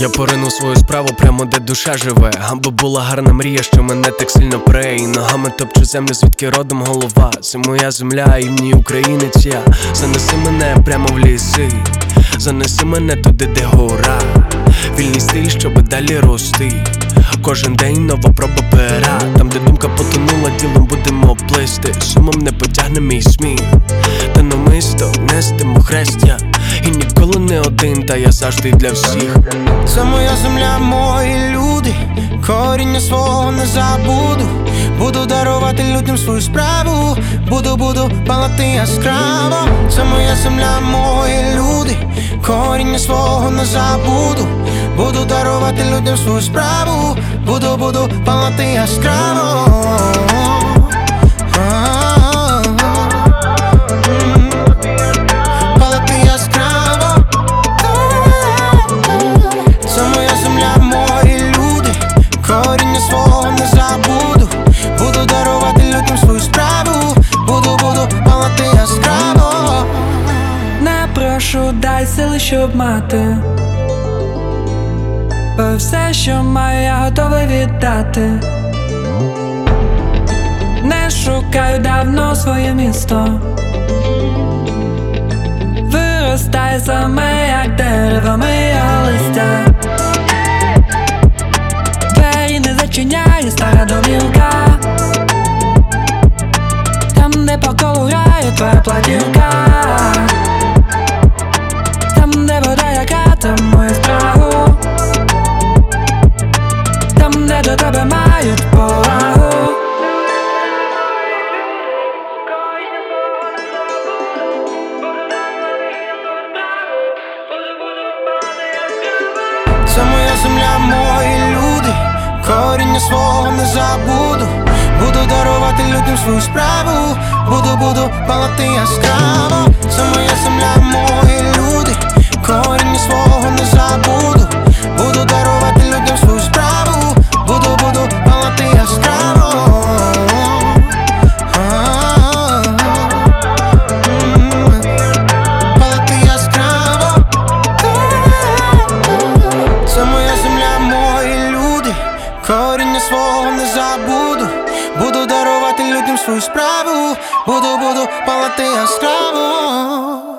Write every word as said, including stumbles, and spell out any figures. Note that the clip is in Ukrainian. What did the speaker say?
Я поринув свою справу прямо де душа живе. Аби була гарна мрія, що мене так сильно пре. І ногами топчу землю, звідки родом голова. Це моя земля і в ній українець я. Занеси мене прямо в ліси, занеси мене туди, де гора. Вільний стиль, щоби далі рости. Кожен день нова проба пера. Там, де думка потонула, ділом будемо плисти. Сумом не потягне мій сміх, та намисто нестимо хрест я. І ніколи не один, та я завжди для всіх. Це моя земля, мої люди, коріння свого не забуду. Буду дарувати людям свою справу, буду, буду палати яскраво. Це моя земля, мої люди, коріння свого не забуду. Буду дарувати людям свою справу, буду, буду палати яскраво. Прошу, дай сили, щоб мати, бо все, що маю, я готовий віддати. Не шукаю давно своє місто, виростає саме, як дерево, моє листя. Двері не зачиняє стара домівка, там, де по колу грає твоя платівка. Де вода, яка там моє страху, там, де до тебе мають повагу. Це моя земля, мої люди, коріння свого не забуду. Буду дарувати людям свою справу, буду, буду палати яскраво. Це моя земля, мої люди, коріння свого не забуду. Буду дарувати людям свою справу, буду, буду палати яскраво. Палати яскраво. Це моя земля, мої люди, коріння свого не забуду. Буду дарувати людям свою справу, буду, буду палати яскраво.